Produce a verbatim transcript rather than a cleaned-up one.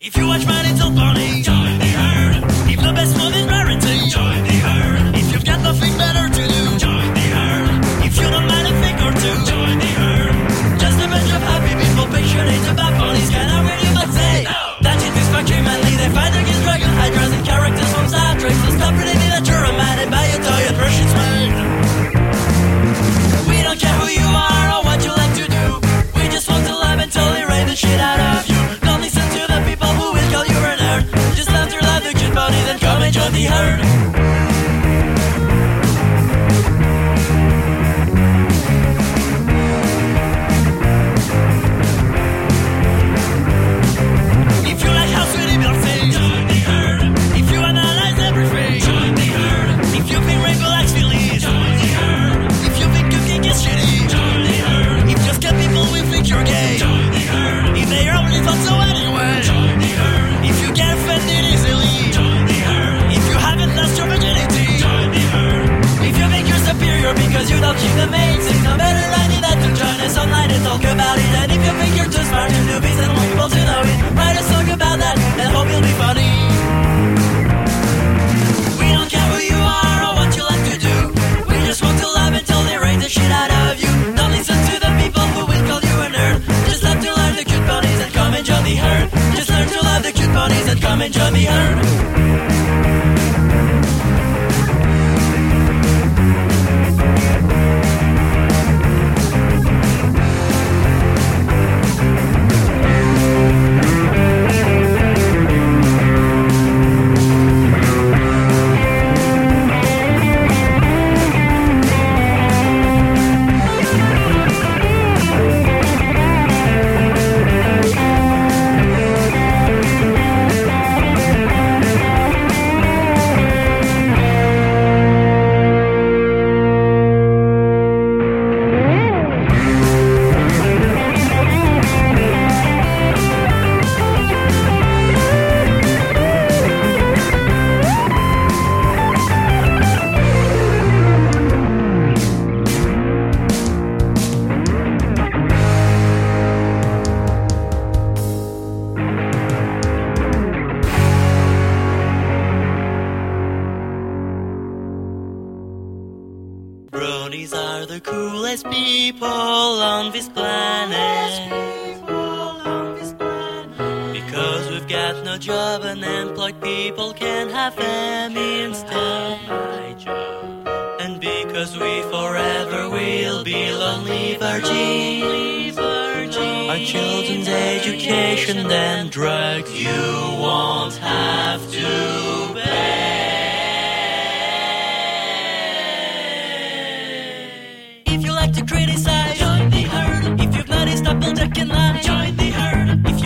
If you watch My Little Pony, join the herd. If the best food is rarity, join the herd. If you've got nothing better to do, join the herd. If you don't mind a thing or two, join the herd. Just a bunch of happy people picturing about ponies. Can I really but say no? That shit is fucking manly. They fight against dragon hydras and characters from Star Trek. So stop pretending that you're a man and buy a toy and brush its made. We don't care who you are or what you like to do. We just want to laugh and tolerate the shit out of you. Don't listen to the people who will call you a nerd. Just learn to love the cute ponies and come and join the herd. If you like how sweet it feels, join the herd. If you analyze everything, join the herd. If you think Rainbow likes Phillies, join the herd. If you think cooking is shitty, join the herd. If you scare people will think you're gay, join the herd. If they only thought so anyway, join the herd. If you get offended easily, join the herd. If you haven't lost your virginity, join the herd. If you think you're superior because you don't keep the main things, no better likely that to join us online and talk about it. And if you think you're too smart to do this and want people to know it, write a song about that and hope you'll be funny. We don't care who you are or what you like to do. We just want to laugh until they raise the shit out of you. Don't listen to the people who will call you a nerd. Just learn to love the cute ponies and come and join the herd. Just learn to love the cute ponies and come and join the herd. Bronies are the coolest people on this planet. Because we've got no job, unemployed people can have them instead. And because we forever will be lonely virgins, our children's education and drugs you won't have to pay. If you like to criticize, join the herd. If you've noticed Applejack and I, join the herd. If